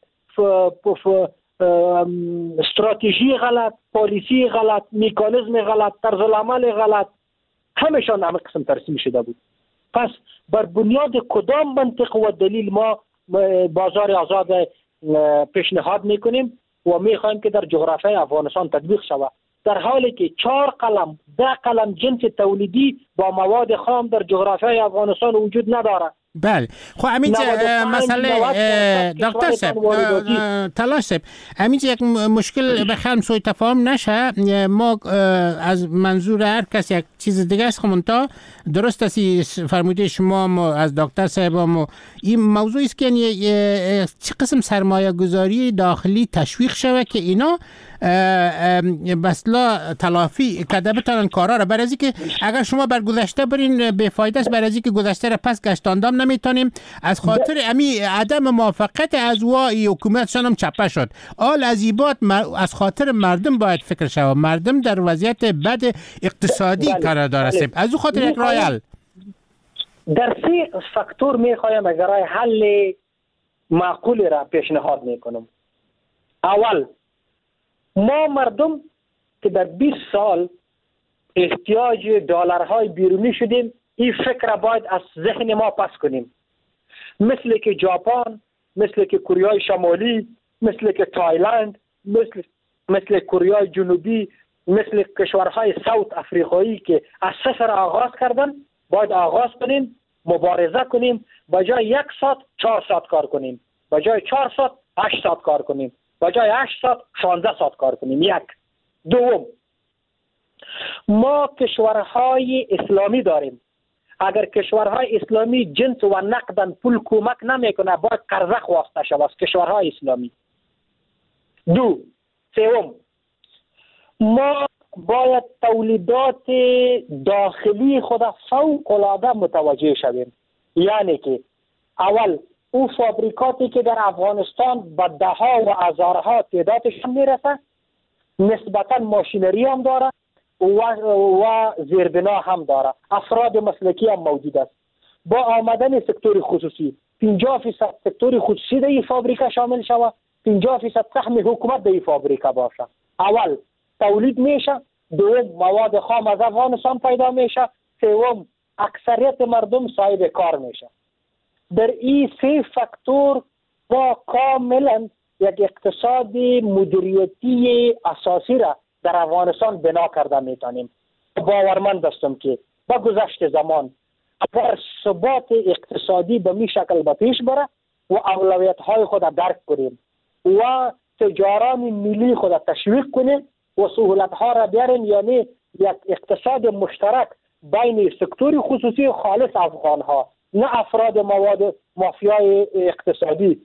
استراتژی غلط، پالیسی غلط، مکانیزم غلط، طرز العمل غلط، همشان همه قسم ترسیم شده بود. پس بر بنیاد کدام منطق و دلیل ما بازار آزاد پیشنهاد میکنیم و میخوایم که در جغرافیای افغانستان تطبیق شود، در حالی که 4 قلم 10 قلم جنس تولیدی با مواد خام در جغرافیای افغانستان وجود نداره. بله. خب همینجا مسئله دکتر صاحب تلاش صاحب، همینجا یک مشکل بخوام سوء تفاهم نشه، ما از منظور هر کس یک چیز دیگه است. خب درست است فرموده شما از دکتر صاحب، این موضوع است که چه قسم سرمایه گذاری داخلی تشویق شوه که اینا بسلا تلافی کده بتانن کارا را، برای که اگر شما بر گذشته برین به فایده است، برای که گذشته را پس گشتاندام نمیتونیم از خاطر عدم موافقت از وای حکومتشان هم چپه شد. آل عزیبات از خاطر مردم باید فکر شود، مردم در وضعیت بد اقتصادی قرار دارد. از او خاطر یک راه حل در 3 فاکتور میخوایم از راه حل معقول را پیشنهاد میکنم. اول، ما مردم که در 20 سال احتیاج دلارهای بیرونی شدیم، این فکر را باید از ذهن ما پس کنیم. مثل که ژاپن، مثل که کره شمالی، مثل که تایلند، مثل کره جنوبی، مثل کشورهای ساوت افریقایی که از صفر آغاز کردن، باید آغاز کنیم، مبارزه کنیم، بجای 1 ساعت 4 ساعت کار کنیم، بجای 4 ساعت 8 ساعت کار کنیم، بجای 8 ساعت 16 ساعت کار کنیم. یک. دوم، ما کشورهای اسلامی داریم. اگر کشورهای اسلامی جنس و نقدن پول کمک نمیکنه، باید قرضه خواسته شود از کشورهای اسلامی. دو. سوم، ما باید تولیدات داخلی خود فوق العاده متوجه شویم. یعنی که اول او فابریکاتی که در افغانستان به ده ها و هزارها تعدادشان میرسه، نسبتا ماشینری هم داره و زیربنا هم داره، افراد مسلکی هم موجود است. با آمدن سکتور خصوصی 50% سکتور خصوصی در این فابریکه شامل شود، 50% سهم حکومت در این فابریکه باشه. اول تولید میشه، دوم مواد خام از افغانستان پیدا میشه، سوم اکثریت مردم صاحب کار میشه. در این 3 فاکتور با کاملا یک اقتصاد مدیریتی اساسی را در افغانستان بنا کرده میتونیم. باورمند هستم که با گذشت زمان اگر ثبات اقتصادی به می شکل به پیش بره و اولویت های خود درک کنیم و تجاران ملی خود تشویق کنیم و سهولت ها را بیاریم، یعنی یک اقتصاد مشترک بین سکتور خصوصی و خالص افغان ها، نه افراد مواد مافیای اقتصادی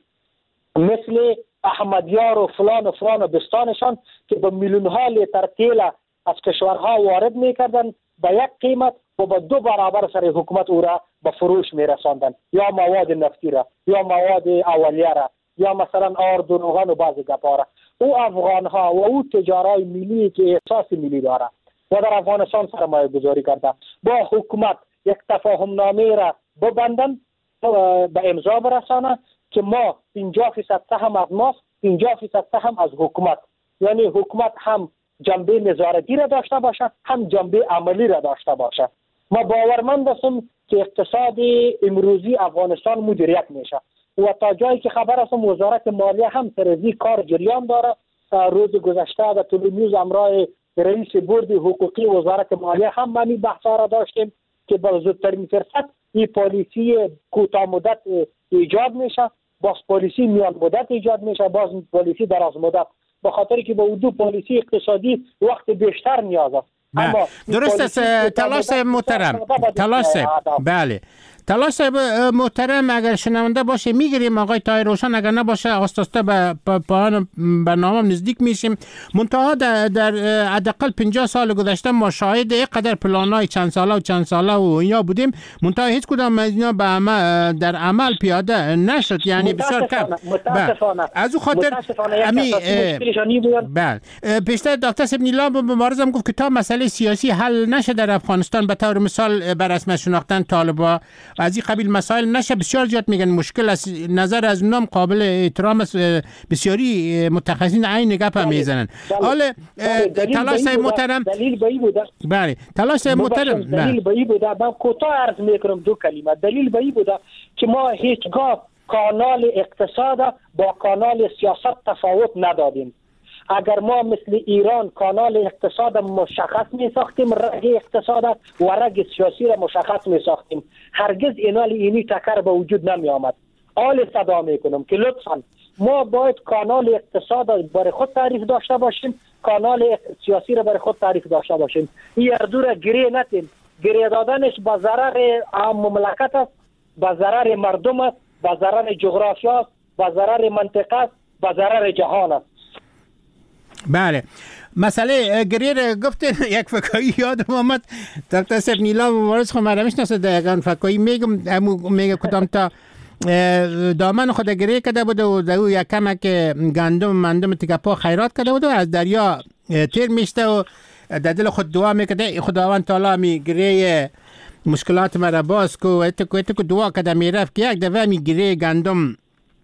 مثل احمدیار و فلان و بستانشان که به میلیون ها لیتر تیل از کشورها وارد میکردن به یک قیمت و به 2 برابر سر حکومت او را به فروش میرساندن، یا مواد نفتی را، یا مواد اولیه را، یا مثلا آرد و روغن و بعضی گپا را. او افغان ها و او تجارای ملی که احساس ملی داره و در افغانستان سرمایه گذاری کرده، با حکومت یک تفاهم نامه را ببندن، به امضا برسانه که ما 50% سهم از ماست، 50% سهم از حکومت. یعنی حکومت هم جنبه نظارتی را داشته باشه، هم جنبه عملی را داشته باشه. ما باورمند هستم که اقتصاد امروزی افغانستان مدیریت میشه و تا جایی که خبر هستم وزارت مالیه هم سرزی کار جریان داره. روز گذشته در تلویزیون امرای رئیس بورد حقوقی وزارت مالیه هم منی بحثا را داشتیم که با زودترین فرصت این پالیسی کوتاه مدت ایجاد میشه، باز پالیسی میان مدت ایجاد میشه، باز پالیسی دراز مدت، به خاطری که با 2 پالیسی اقتصادی وقت بیشتر نیاز است. درست است تلاش محترم، بله تلاش محترم. اگر شنونده باشه میگیریم آقای طاهر روشن، اگر نباشه آستاسته به پایان برنامه نزدیک میشیم. منتها در حداقل 50 سال گذشته ما شاهد اینقدر پلان‌های چند ساله و اینا بودیم، منتها هیچ کدام از اینا در عمل پیاده نشد، یعنی بسیار کم. از اون خاطر پیشتر دکتر سبنیلا مبارزم گفت که تا مسئله سیاسی حل نشه در افغانستان، به طور مثال بر اساس شناختن طالبان از این قبیل مسائل نشه، بسیار زیاد میگن مشکل است. نظر از اونام قابل احترام است، بسیاری متخصصین عین گپ هم میزنن. حالا تلاش محترم دلیل به این بوده، بله تلاش محترم دلیل به این بوده، من کوتاه عرض میکنم 2 کلمه. دلیل به این بوده که ما هیچگاه کانال اقتصاد با کانال سیاست تفاوت ندادیم. اگر ما مثل ایران کانال اقتصاد مشخص می ساختیم، رگ اقتصاد و رگ سیاسی را مشخص می ساختیم، هرگز اینی تکر به وجود نمی آمد. آل صدا می کنم که لطفا ما باید کانال اقتصاد برای خود تعریف داشته باشیم، کانال سیاسی را برای خود تعریف داشته باشیم. این اردو را گریه نتیم. گریه دادنش با ضرر مملکت است، با ضرر مردم است، با ضرر جغرافیا است، با ضرر منطقه است، با ضرر جهان است. بله مسئله گریر گفتن یک فکایی یادم آمد. دکتر سبنیلا مبارز خود مرمش نسته دقیقا فکایی میگه کدام تا دامن خود گریه کده بود و دو یک کمک گندم تکپا خیرات کده بود و از دریا تیر میشته و در دل خود دعا میکده خداوند تعالی می گریه مشکلات مرا باز کو اتکو دعا کده میرفت که یک دفعه می گریه گندم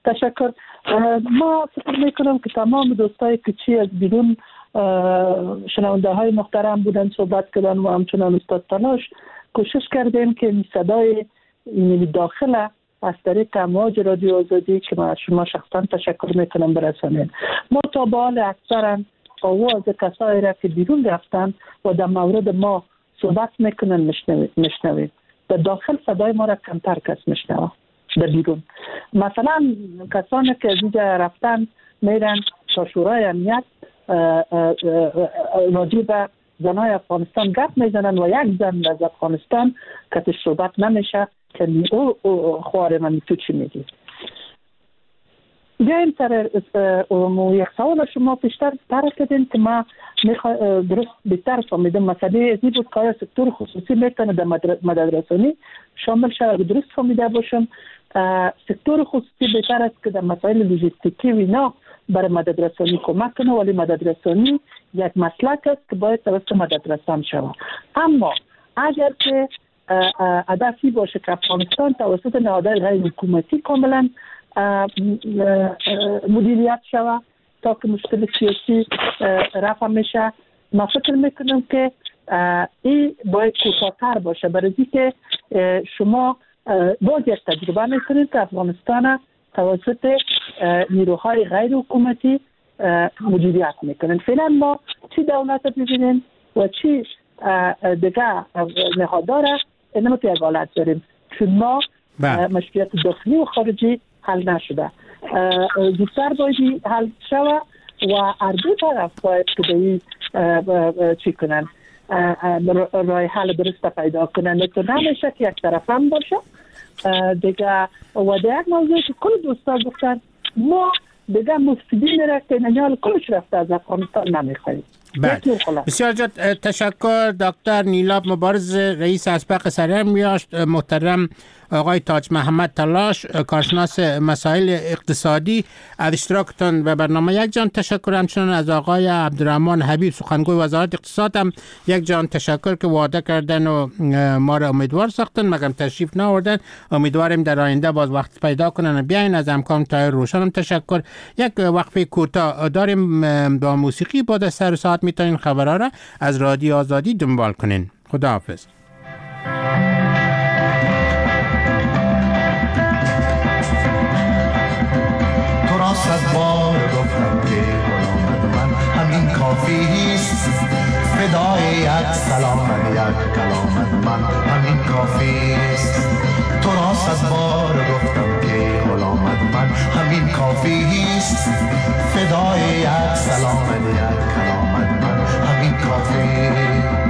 تشکر. ما فکر میکنم که تمام دوستای کچی از بیرون شنونده های محترم بودن صحبت کردن و همچنان استاد تلاش کوشش کردیم که صدای داخل از طریق امواج رادیو آزادی که ما شما شخصا تشکر میکنم برسانیم. ما تا به حال اکثرا آواز کسایی را که بیرون رفتن و در مورد ما صحبت میکنن میشنویم. در داخل صدای ما را کمتر کس میشنوه. در بیرون مثلا کسانی که از اینجا رفتن میرن تا شورای امنیت راجع به زنای افغانستان گپ میزنن و یک زن از افغانستان که صحبت نمیشه که او خواره من تو چی میگی. بیاییم سر یک سوال شما پیشتر طرح کردین که ما درست بیشتر فهمیدم مسئله ازی بود که سکتور خصوصی میتونه در مدد رسانی شامل شود. درست فهمیده باشم سکتور خصوصی بهتر است که در مسائل لوجستیکی و اینا برای مدد رسانی کمک کنه، ولی مدد رسانی یک مسلک است که باید توسط مدد رسان شود. اما اگر که هدفی باشه که افغانستان توسط نهادهای غیر حکومتی کاملا مدیریت شود تا که مشکل سیاسی رفع میشه، ما فکر میکنم که این باید کوتاه‌تر باشه، برای اینکه شما باز یک تجربه میکنید که افغانستان توسط نیروهای غیر حکومتی مدیریت میکنن. فعلا ما چی دولت ببینیم و چی دیگه نهادها را اینما تو یک حالت داریم، چون ما مشکلات داخلی و خارجی حل نشده. زودتر باید حل شوه و هر دو طرف باید که به چی کنن رای حل درست پیدا کنن. تو نمیشه که یک طرف هم باشه دیگه. و دیگه یک موضوع که کل دوستا گفتن ما دیگه مفسدین را که نجال کلش رفته از افغانستان نمیخواهیم. بسیار جد تشکر. دکتر نیلاب مبارز رئیس اسبق سرمیاشت، محترم آقای تاج محمد تلاش کارشناس مسائل اقتصادی از اشتراکتان به برنامه یک جان تشکر. همچنان از آقای عبدالرحمن حبیب سخنگوی وزارت اقتصاد هم یک جان تشکر که وعده کردن و ما را امیدوار ساختن مگم تشریف نآوردن. امیدواریم در آینده باز وقت پیدا کنن و بیاین. از همکارم طاهر روشن هم تشکر. یک وقفه کوتاه داریم با موسیقی. بعد از سر ساعت میتونین خبرها را از رادیو آزادی دنبال کنین. خداحافظ. صد بار گفتم که غلام من همین کافیست، فدای یک سلام یک کلام من همین کافیست. تو را صد بار گفتم که غلام من همین کافیست، فدای یک سلام یک کلام من همین کافیست.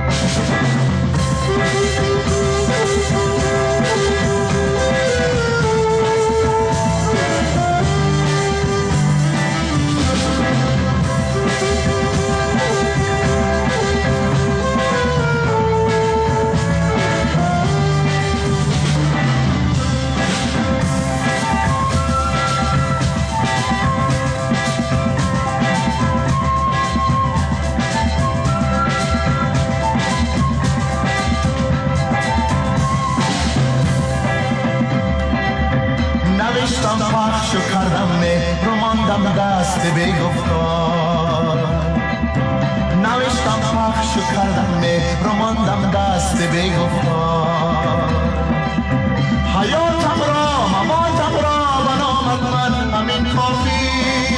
پخش کردم مهر و ماندم دست بی‌گفتار، نوشتم پخش کردم مهر و ماندم دست بی‌گفتار. حیاتم را مماتم را بنامد من همین کافیست،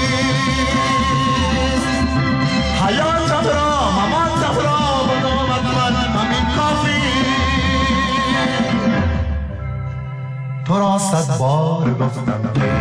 حیاتم را مماتم را بنامد من همین کافیست. تو را صد بار گفتم که